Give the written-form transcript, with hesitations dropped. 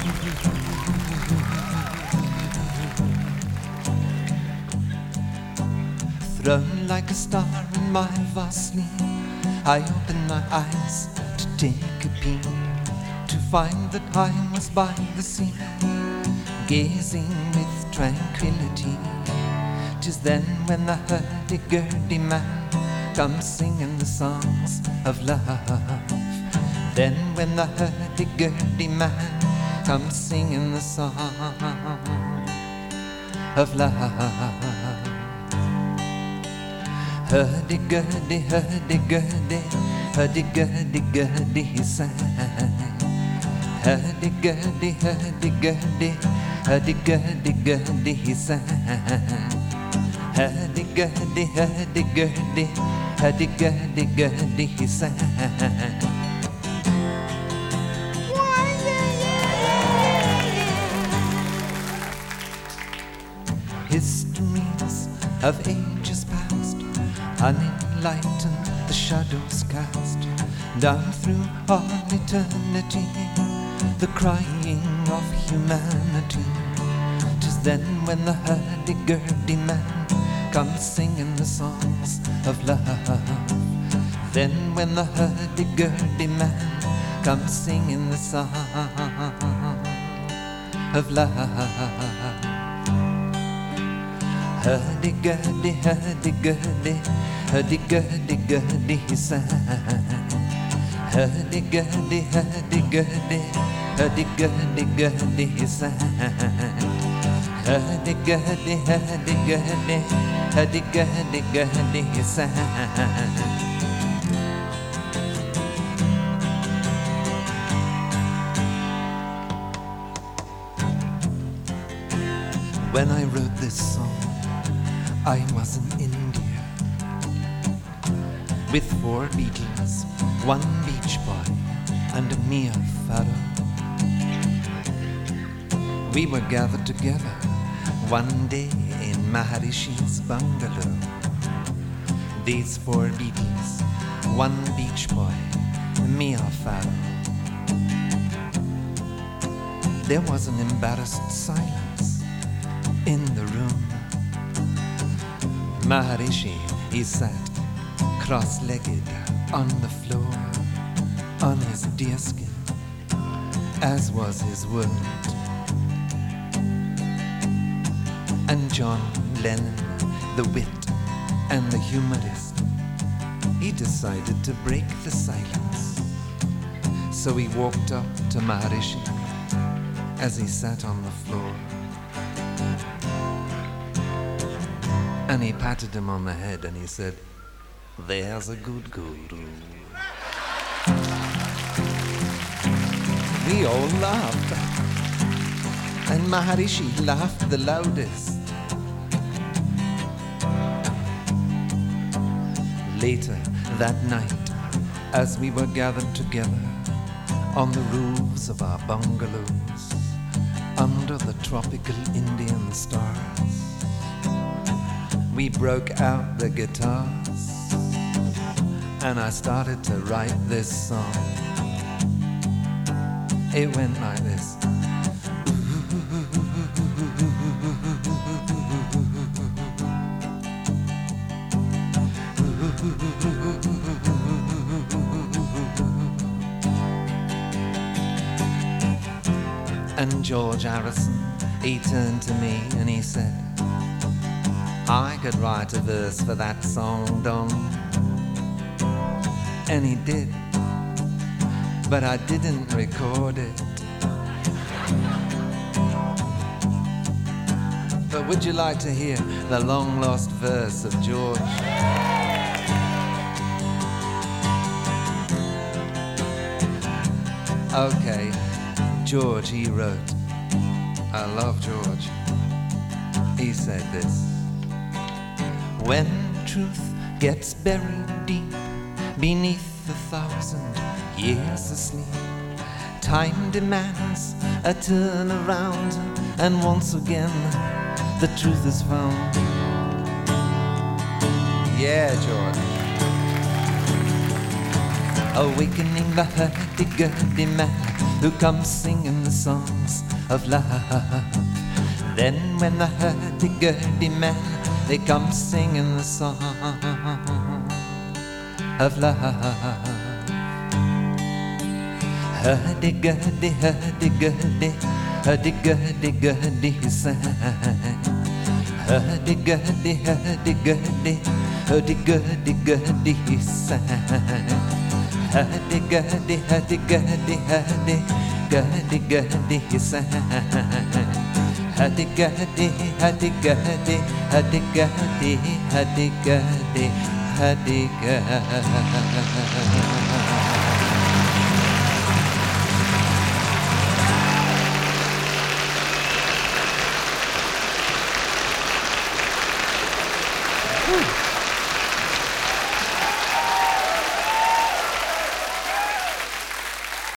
Thrown like a star in my vast sleep, I opened my eyes to take a peep, to find that I was by the sea, gazing with tranquility. 'Tis then when the hurdy-gurdy man comes singing the songs of love. Then when the hurdy-gurdy man comes singing the song of love. Hurdy-gurdy, hurdy-gurdy, hurdy-gurdy-gurdy, he sang. Hurdy-gurdy, hurdy-gurdy, hurdy-gurdy-gurdy, he sang. Hurdy-gurdy, hurdy-gurdy, hurdy-gurdy-gurdy, he sang. Histories of ages past, unenlightened, the shadows cast down through all eternity, the crying of humanity. 'Tis then when the hurdy-gurdy man comes singing the songs of love. Then when the hurdy-gurdy man comes singing the song of love. Hurdy-gurdy, hurdy-gurdy, hurdy-gurdy-gurdy, he sang. Hurdy-gurdy, hurdy-gurdy, hurdy-gurdy-gurdy, he sang. Hurdy-gurdy, hurdy-gurdy, hurdy-gurdy-gurdy, he sang. When I wrote this song, I was in India with 4 Beatles, 1 Beach Boy, and a Mia Farrow. We were gathered together one day in Maharishi's bungalow. These 4 Beatles, 1 Beach Boy, Mia Farrow. There was an embarrassed silence in the room. Maharishi, he sat cross-legged on the floor, on his deerskin, as was his word. And John Lennon, the wit and the humorist, he decided to break the silence. So he walked up to Maharishi as he sat on the floor, and he patted him on the head and he said, "There's a good guru." We all laughed, and Maharishi laughed the loudest. Later that night, as we were gathered together on the roofs of our bungalows, under the tropical Indian stars, we broke out the guitars, and I started to write this song. It went like this. And George Harrison, he turned to me and he said, "I could write a verse for that song, Don." And he did, but I didn't record it. But would you like to hear the long-lost verse of George? Okay, George, he wrote, I love George. He said this: "When truth gets buried deep beneath 1,000 years of sleep, time demands a turnaround, and once again the truth is found." Yeah, George. awakening the hurdy-gurdy man who comes singing the songs of love. Then when the hurdy-gurdy man, they come singing the song of love. Hurdy-gurdy, hurdy-gurdy, hurdy-gurdy-gurdy, he sang. Hurdy-gurdy, hurdy-gurdy, hurdy-gurdy-gurdy, he sang. Hurdy-gurdy, hurdy-gurdy, hurdy-gurdy-gurdy, he sang. Hurdy-gurdy, hurdy-gurdy, hurdy-gurdy, hurdy-gurdy, hurdy-gurdy.